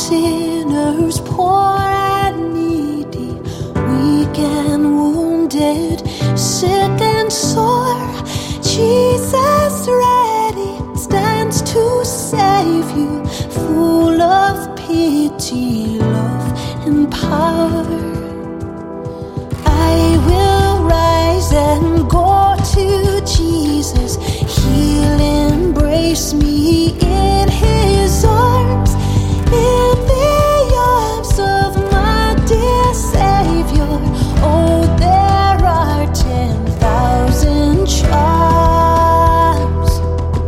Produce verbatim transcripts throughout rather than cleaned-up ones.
sinners, poor and needy, weak and wounded, sick and sore. Jesus ready stands to save you, full of pity, love, and power. I will rise and go to Jesus. He'll embrace me in his arms, in the arms of my dear Savior. Oh, there are ten thousand charms.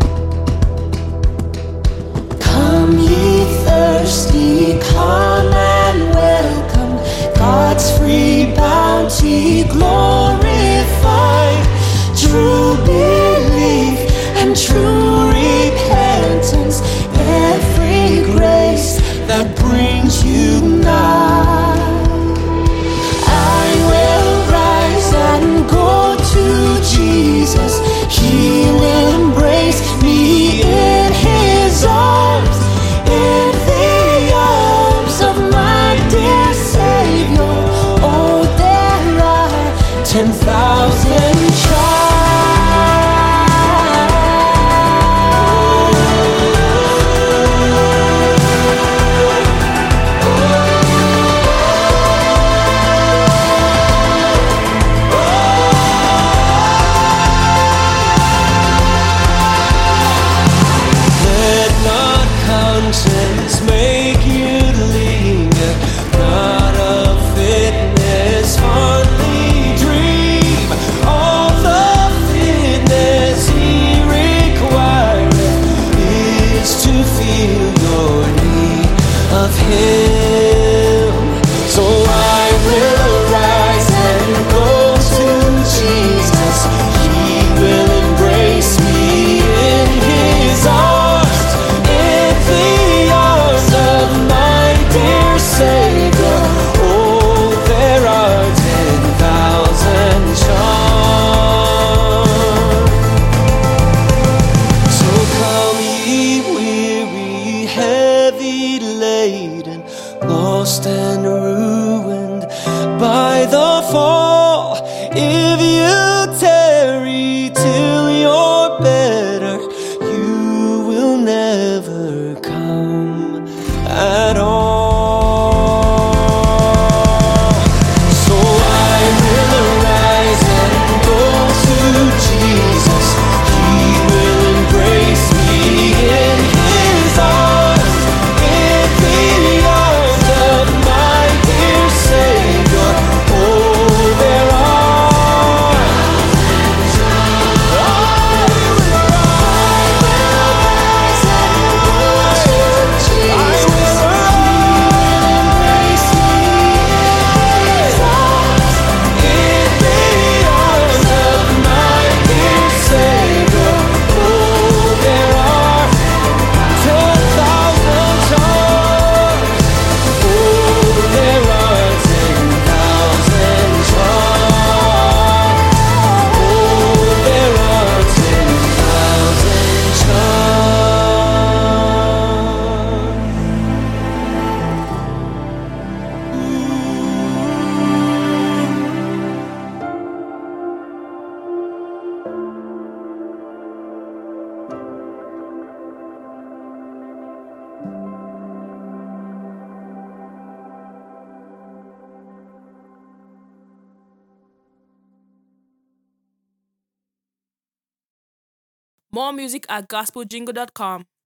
Come ye thirsty, come and welcome God's free bounty, glorified. True belief and true repentance, every grace that brings you nigh. I will rise and go to Jesus. He'll embrace me in his arms, in the arms of my dear Savior. Oh, there are ten thousand charms. Make you linger, not of fitness, hardly dream of the fitness he requireth is to feel your need of him. So I will rise and go to Jesus. He will embrace me in his arms, in the arms of my dear Savior. Oh, there are ten thousand charms. So come ye weary, heavy laden, lost and ruined by the fall. If you tarry till you're better, you will never come at all. So I will arise and go to Jesus. He will embrace me in his arms, in the arms of my dear Savior. Oh, there are More music at gospel jingle dot com.